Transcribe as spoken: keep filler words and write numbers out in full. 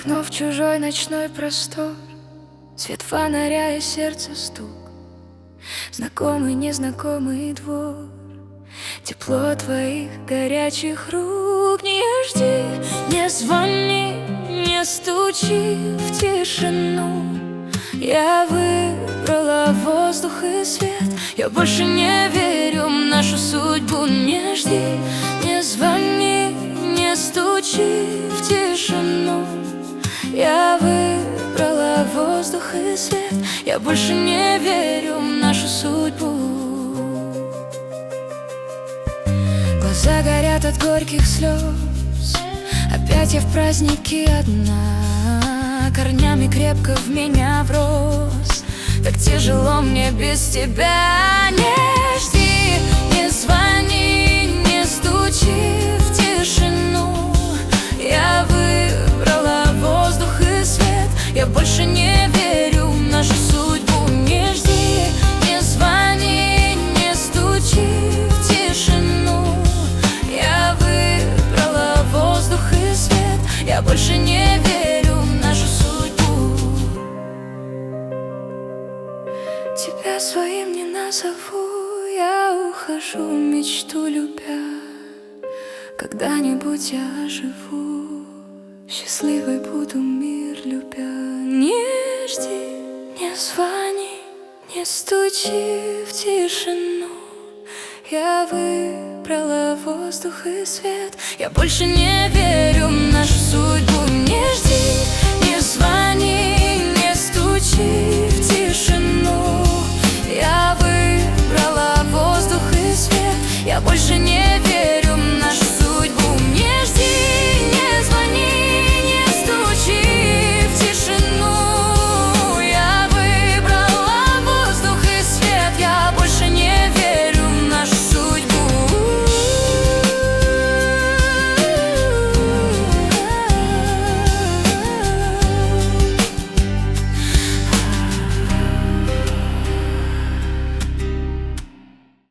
окно в чужой ночной простор, свет фонаря и сердце стук, знакомый, незнакомый двор, тепло твоих горячих рук. Не жди, не звони, не стучи в тишину. Я выбрала воздух и свет, я больше не верю в нашу судьбу. Не жди, не звони, не стучи в тишину. Я выбрала воздух и свет, я больше не верю в нашу судьбу. Глаза горят от горьких слез, опять я в празднике одна, корнями крепко в меня врос. Так тяжело мне без тебя. Не жди, не звони, не стучи в тишину. Я выбрала воздух и свет, я больше не верю в нашу судьбу. Не жди, не звони, не стучи в тишину. Я выбрала воздух и свет, я больше не верю в нашу судьбу. Тебя своим не назову, я ухожу, мечту любя. Когда-нибудь я оживу, счастливой буду, мир любя. Не жди, не звони, не стучи в тишину. Я выбрала воздух и свет, я больше не верю в нашу судьбу. Не жди,